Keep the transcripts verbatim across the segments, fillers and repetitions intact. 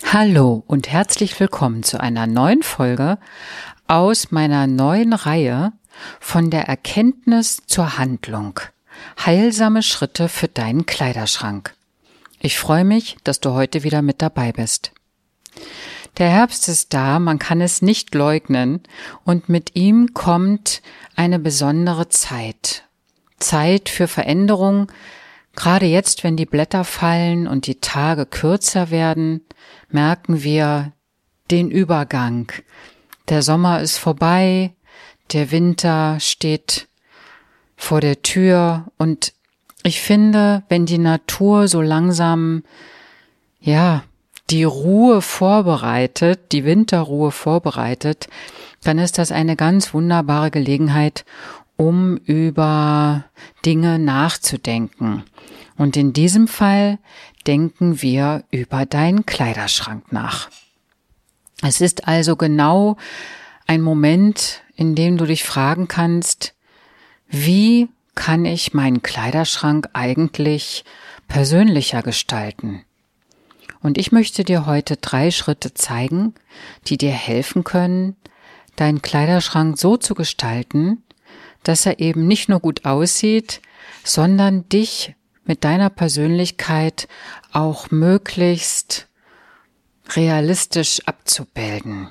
Hallo und herzlich willkommen zu einer neuen Folge aus meiner neuen Reihe von der Erkenntnis zur Handlung. Heilsame Schritte für deinen Kleiderschrank. Ich freue mich, dass du heute wieder mit dabei bist. Der Herbst ist da, man kann es nicht leugnen, und mit ihm kommt eine besondere Zeit. Zeit für Veränderung. Gerade jetzt, wenn die Blätter fallen und die Tage kürzer werden, merken wir den Übergang. Der Sommer ist vorbei, der Winter steht vor der Tür und ich finde, wenn die Natur so langsam, ja, die Ruhe vorbereitet, die Winterruhe vorbereitet, dann ist das eine ganz wunderbare Gelegenheit, um über Dinge nachzudenken. Und in diesem Fall denken wir über deinen Kleiderschrank nach. Es ist also genau ein Moment, in dem du dich fragen kannst, wie kann ich meinen Kleiderschrank eigentlich persönlicher gestalten? Und ich möchte dir heute drei Schritte zeigen, die dir helfen können, deinen Kleiderschrank so zu gestalten, dass er eben nicht nur gut aussieht, sondern dich mit deiner Persönlichkeit auch möglichst realistisch abzubilden.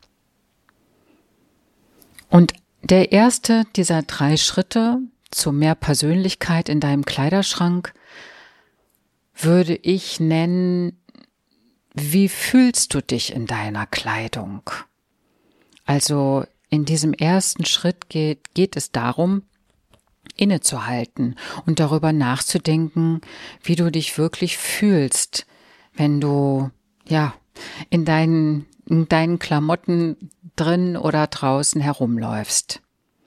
Und der erste dieser drei Schritte zu mehr Persönlichkeit in deinem Kleiderschrank würde ich nennen, wie fühlst du dich in deiner Kleidung? Also in diesem ersten Schritt geht, geht es darum, innezuhalten und darüber nachzudenken, wie du dich wirklich fühlst, wenn du, ja, in deinen, in deinen Klamotten drin oder draußen herumläufst.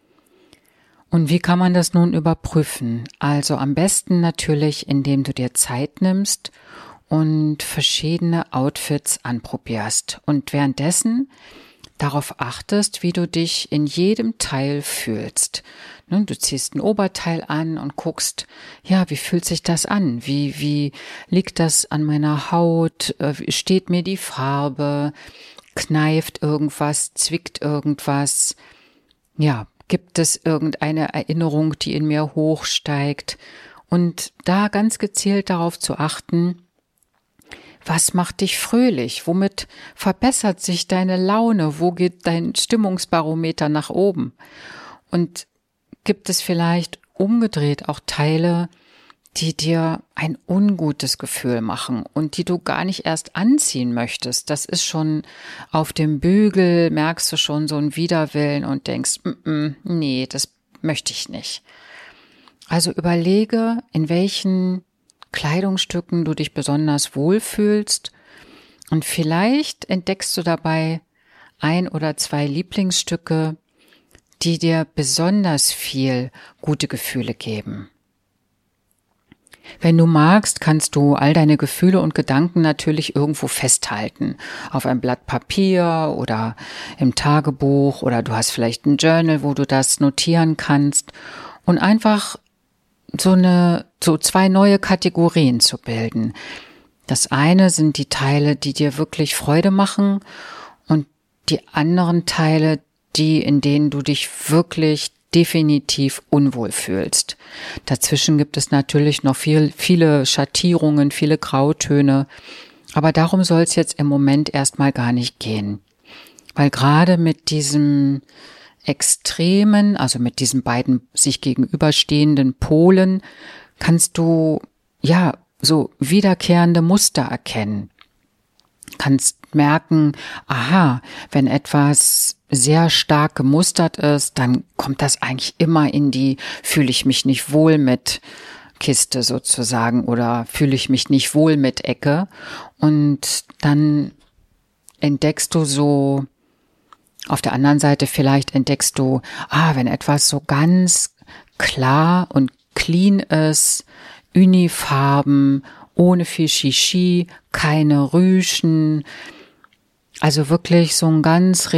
Und wie kann man das nun überprüfen? Also am besten natürlich, indem du dir Zeit nimmst und verschiedene Outfits anprobierst und währenddessen darauf achtest, wie du dich in jedem Teil fühlst. Du ziehst ein Oberteil an und guckst, ja, wie fühlt sich das an? Wie, wie liegt das an meiner Haut? Steht mir die Farbe? Kneift irgendwas? Zwickt irgendwas? Ja, gibt es irgendeine Erinnerung, die in mir hochsteigt? Und da ganz gezielt darauf zu achten, was macht dich fröhlich? Womit verbessert sich deine Laune? Wo geht dein Stimmungsbarometer nach oben? Und gibt es vielleicht umgedreht auch Teile, die dir ein ungutes Gefühl machen und die du gar nicht erst anziehen möchtest? Das ist schon auf dem Bügel, merkst du schon so einen Widerwillen und denkst, mm -mm, nee, das möchte ich nicht. Also überlege, in welchen Kleidungsstücken du dich besonders wohlfühlst und vielleicht entdeckst du dabei ein oder zwei Lieblingsstücke, die dir besonders viel gute Gefühle geben. Wenn du magst, kannst du all deine Gefühle und Gedanken natürlich irgendwo festhalten, auf einem Blatt Papier oder im Tagebuch oder du hast vielleicht ein Journal, wo du das notieren kannst und einfach so eine, so zwei neue Kategorien zu bilden. Das eine sind die Teile, die dir wirklich Freude machen und die anderen Teile, die, in denen du dich wirklich definitiv unwohl fühlst. Dazwischen gibt es natürlich noch viel, viele Schattierungen, viele Grautöne, aber darum soll es jetzt im Moment erstmal gar nicht gehen. Weil gerade mit diesem Extremen, also mit diesen beiden sich gegenüberstehenden Polen, kannst du, ja, so wiederkehrende Muster erkennen. Kannst merken, aha, wenn etwas sehr stark gemustert ist, dann kommt das eigentlich immer in die fühle ich mich nicht wohl mit Kiste sozusagen oder fühle ich mich nicht wohl mit Ecke. Und dann entdeckst du so, auf der anderen Seite vielleicht entdeckst du, ah, wenn etwas so ganz klar und clean ist, Unifarben, ohne viel Shishi, keine Rüschen, also wirklich so ein ganz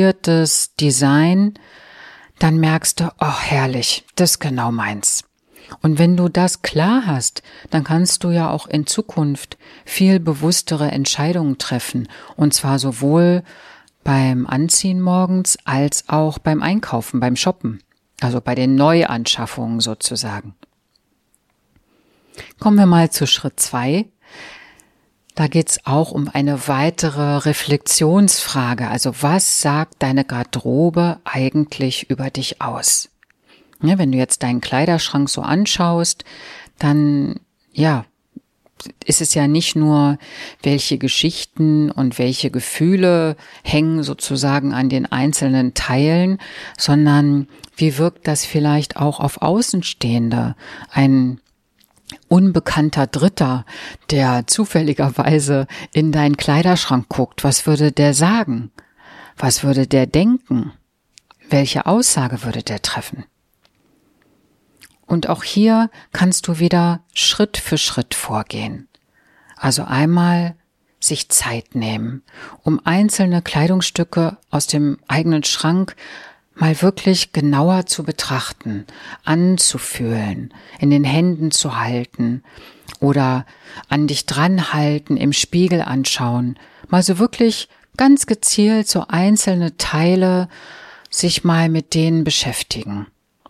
reduziertes Design, dann merkst du, oh herrlich, das ist genau meins. Und wenn du das klar hast, dann kannst du ja auch in Zukunft viel bewusstere Entscheidungen treffen. Und zwar sowohl beim Anziehen morgens als auch beim Einkaufen, beim Shoppen. Also bei den Neuanschaffungen sozusagen. Kommen wir mal zu Schritt zwei. Da geht's auch um eine weitere Reflexionsfrage. Also was sagt deine Garderobe eigentlich über dich aus? Ja, wenn du jetzt deinen Kleiderschrank so anschaust, dann, ja, ist es ja nicht nur, welche Geschichten und welche Gefühle hängen sozusagen an den einzelnen Teilen, sondern wie wirkt das vielleicht auch auf Außenstehende? Ein unbekannter Dritter, der zufälligerweise in deinen Kleiderschrank guckt, was würde der sagen? Was würde der denken? Welche Aussage würde der treffen? Und auch hier kannst du wieder Schritt für Schritt vorgehen. Also einmal sich Zeit nehmen, um einzelne Kleidungsstücke aus dem eigenen Schrank mal wirklich genauer zu betrachten, anzufühlen, in den Händen zu halten oder an dich dran halten, im Spiegel anschauen, mal so wirklich ganz gezielt so einzelne Teile sich mal mit denen beschäftigen.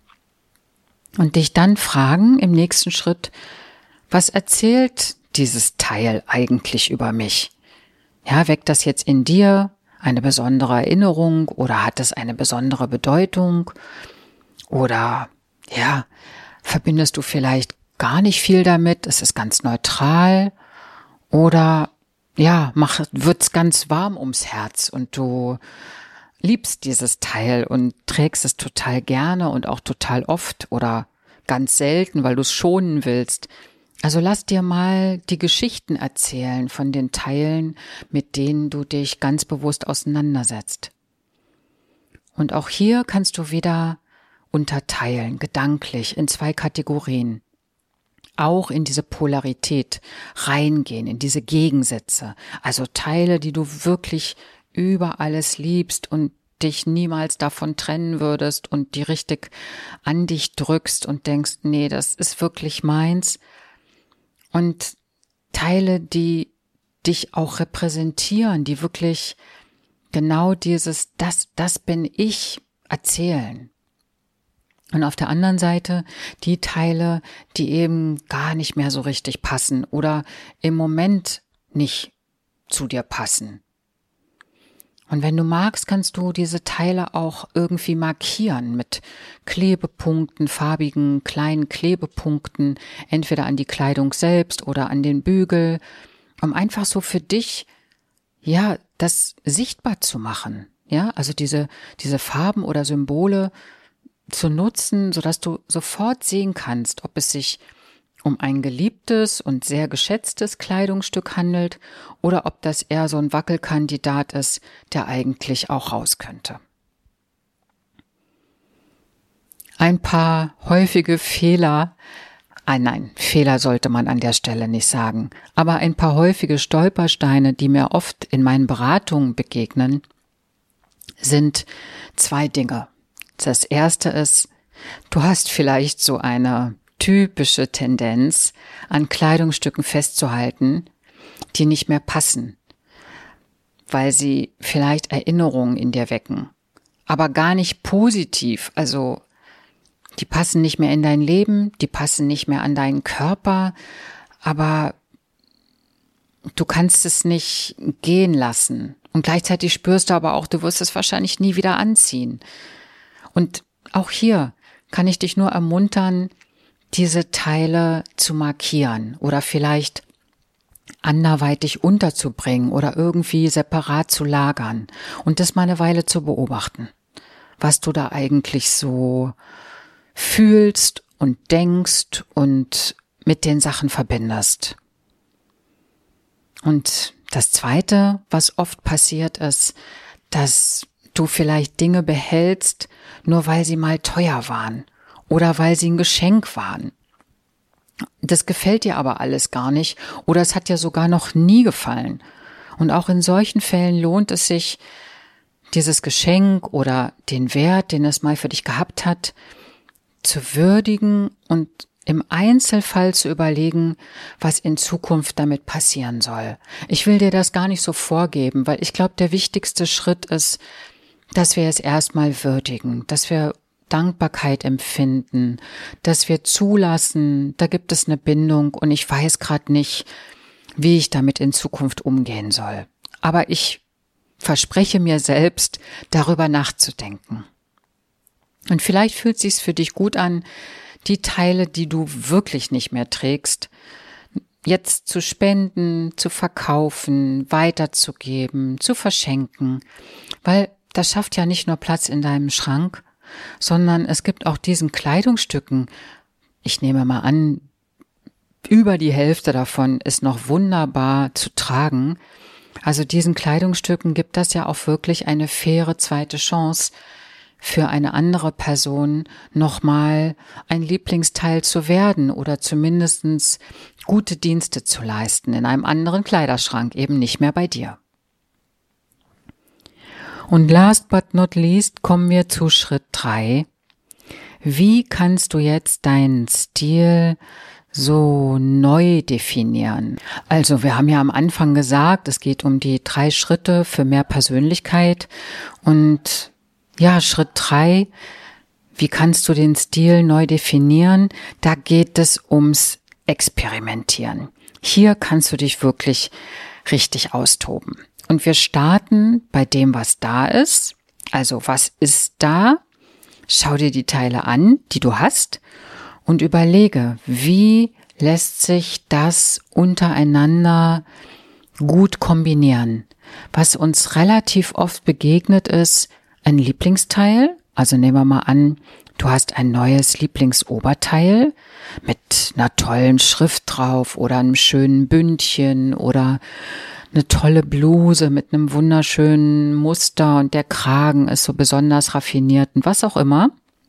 Und dich dann fragen im nächsten Schritt, was erzählt dieses Teil eigentlich über mich? Ja, weckt das jetzt in dir eine besondere Erinnerung oder hat es eine besondere Bedeutung? Oder, ja, verbindest du vielleicht gar nicht viel damit? Es ist ganz neutral? Oder, ja, mach, wird's ganz warm ums Herz und du liebst dieses Teil und trägst es total gerne und auch total oft oder ganz selten, weil du es schonen willst. Also lass dir mal die Geschichten erzählen von den Teilen, mit denen du dich ganz bewusst auseinandersetzt. Und auch hier kannst du wieder unterteilen, gedanklich in zwei Kategorien. Auch in diese Polarität reingehen, in diese Gegensätze. Also Teile, die du wirklich über alles liebst und dich niemals davon trennen würdest und die richtig an dich drückst und denkst, nee, das ist wirklich meins. Und Teile, die dich auch repräsentieren, die wirklich genau dieses, das, das bin ich, erzählen. Und auf der anderen Seite die Teile, die eben gar nicht mehr so richtig passen oder im Moment nicht zu dir passen. Und wenn du magst, kannst du diese Teile auch irgendwie markieren mit Klebepunkten, farbigen kleinen Klebepunkten, entweder an die Kleidung selbst oder an den Bügel, um einfach so für dich, ja, das sichtbar zu machen. Ja, also diese, diese Farben oder Symbole zu nutzen, sodass du sofort sehen kannst, ob es sich um ein geliebtes und sehr geschätztes Kleidungsstück handelt oder ob das eher so ein Wackelkandidat ist, der eigentlich auch raus könnte. Ein paar häufige Fehler, ah nein, Fehler sollte man an der Stelle nicht sagen, aber ein paar häufige Stolpersteine, die mir oft in meinen Beratungen begegnen, sind zwei Dinge. Das erste ist, du hast vielleicht so eine typische Tendenz, an Kleidungsstücken festzuhalten, die nicht mehr passen, weil sie vielleicht Erinnerungen in dir wecken, aber gar nicht positiv, also die passen nicht mehr in dein Leben, die passen nicht mehr an deinen Körper, aber du kannst es nicht gehen lassen und gleichzeitig spürst du aber auch, du wirst es wahrscheinlich nie wieder anziehen. Und auch hier kann ich dich nur ermuntern, diese Teile zu markieren oder vielleicht anderweitig unterzubringen oder irgendwie separat zu lagern und das mal eine Weile zu beobachten, was du da eigentlich so fühlst und denkst und mit den Sachen verbindest. Und das Zweite, was oft passiert ist, dass du vielleicht Dinge behältst, nur weil sie mal teuer waren oder weil sie ein Geschenk waren. Das gefällt dir aber alles gar nicht oder es hat dir sogar noch nie gefallen. Und auch in solchen Fällen lohnt es sich, dieses Geschenk oder den Wert, den es mal für dich gehabt hat, zu würdigen und im Einzelfall zu überlegen, was in Zukunft damit passieren soll. Ich will dir das gar nicht so vorgeben, weil ich glaube, der wichtigste Schritt ist, dass wir es erstmal würdigen, dass wir Dankbarkeit empfinden, dass wir zulassen, da gibt es eine Bindung und ich weiß gerade nicht, wie ich damit in Zukunft umgehen soll. Aber ich verspreche mir selbst, darüber nachzudenken. Und vielleicht fühlt es sich für dich gut an, die Teile, die du wirklich nicht mehr trägst, jetzt zu spenden, zu verkaufen, weiterzugeben, zu verschenken, weil das schafft ja nicht nur Platz in deinem Schrank, sondern es gibt auch diesen Kleidungsstücken, ich nehme mal an, über die Hälfte davon ist noch wunderbar zu tragen. Also diesen Kleidungsstücken gibt das ja auch wirklich eine faire zweite Chance, für eine andere Person nochmal ein Lieblingsteil zu werden oder zumindestens gute Dienste zu leisten in einem anderen Kleiderschrank, eben nicht mehr bei dir. Und last but not least kommen wir zu Schritt drei. Wie kannst du jetzt deinen Stil so neu definieren? Also wir haben ja am Anfang gesagt, es geht um die drei Schritte für mehr Persönlichkeit und ja, Schritt drei, wie kannst du den Stil neu definieren? Da geht es ums Experimentieren. Hier kannst du dich wirklich richtig austoben. Und wir starten bei dem, was da ist. Also was ist da? Schau dir die Teile an, die du hast und überlege, wie lässt sich das untereinander gut kombinieren. Was uns relativ oft begegnet ist, ein Lieblingsteil, also nehmen wir mal an, du hast ein neues Lieblingsoberteil mit einer tollen Schrift drauf oder einem schönen Bündchen oder eine tolle Bluse mit einem wunderschönen Muster und der Kragen ist so besonders raffiniert und was auch immer.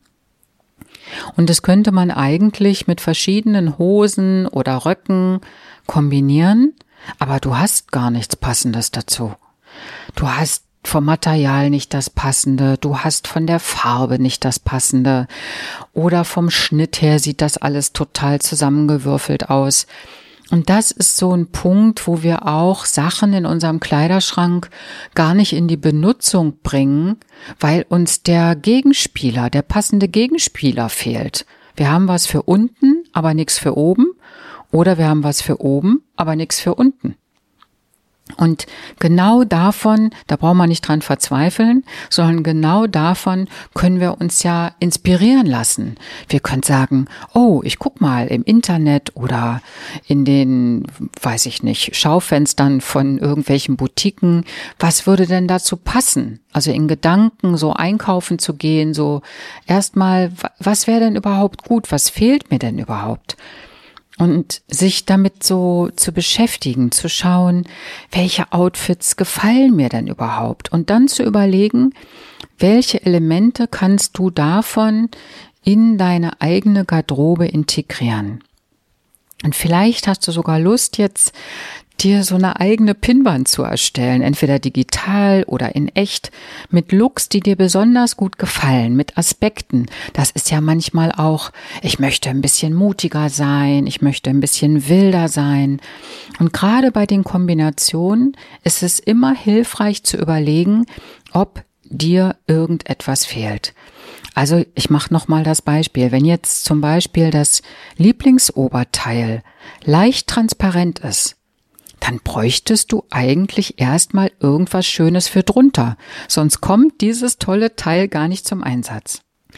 Und das könnte man eigentlich mit verschiedenen Hosen oder Röcken kombinieren, aber du hast gar nichts Passendes dazu. Du hast vom Material nicht das Passende, du hast von der Farbe nicht das Passende oder vom Schnitt her sieht das alles total zusammengewürfelt aus. Und das ist so ein Punkt, wo wir auch Sachen in unserem Kleiderschrank gar nicht in die Benutzung bringen, weil uns der Gegenspieler, der passende Gegenspieler fehlt. Wir haben was für unten, aber nichts für oben oder wir haben was für oben, aber nichts für unten. Und genau davon, da brauchen wir nicht dran verzweifeln, sondern genau davon können wir uns ja inspirieren lassen. Wir können sagen, oh, ich guck mal im Internet oder in den, weiß ich nicht, Schaufenstern von irgendwelchen Boutiquen, was würde denn dazu passen? Also in Gedanken so einkaufen zu gehen, so erstmal, was wäre denn überhaupt gut? Was fehlt mir denn überhaupt? Und sich damit so zu beschäftigen, zu schauen, welche Outfits gefallen mir denn überhaupt? Und dann zu überlegen, welche Elemente kannst du davon in deine eigene Garderobe integrieren? Und vielleicht hast du sogar Lust, jetzt dir so eine eigene Pinnwand zu erstellen, entweder digital oder in echt, mit Looks, die dir besonders gut gefallen, mit Aspekten. Das ist ja manchmal auch, ich möchte ein bisschen mutiger sein, ich möchte ein bisschen wilder sein. Und gerade bei den Kombinationen ist es immer hilfreich zu überlegen, ob dir irgendetwas fehlt. Also ich mache nochmal das Beispiel. Wenn jetzt zum Beispiel das Lieblingsoberteil leicht transparent ist, dann bräuchtest du eigentlich erstmal irgendwas Schönes für drunter. Sonst kommt dieses tolle Teil gar nicht zum Einsatz.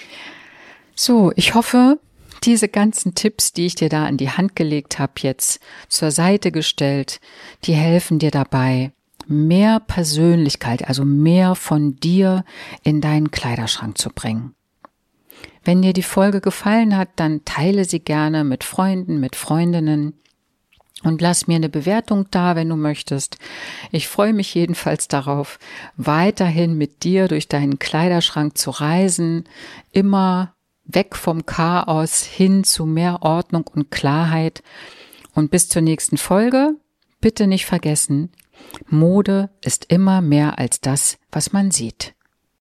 So, ich hoffe, diese ganzen Tipps, die ich dir da an die Hand gelegt habe, jetzt zur Seite gestellt, die helfen dir dabei, mehr Persönlichkeit, also mehr von dir in deinen Kleiderschrank zu bringen. Wenn dir die Folge gefallen hat, dann teile sie gerne mit Freunden, mit Freundinnen. Und lass mir eine Bewertung da, wenn du möchtest. Ich freue mich jedenfalls darauf, weiterhin mit dir durch deinen Kleiderschrank zu reisen, immer weg vom Chaos hin zu mehr Ordnung und Klarheit. Und bis zur nächsten Folge, bitte nicht vergessen, Mode ist immer mehr als das, was man sieht.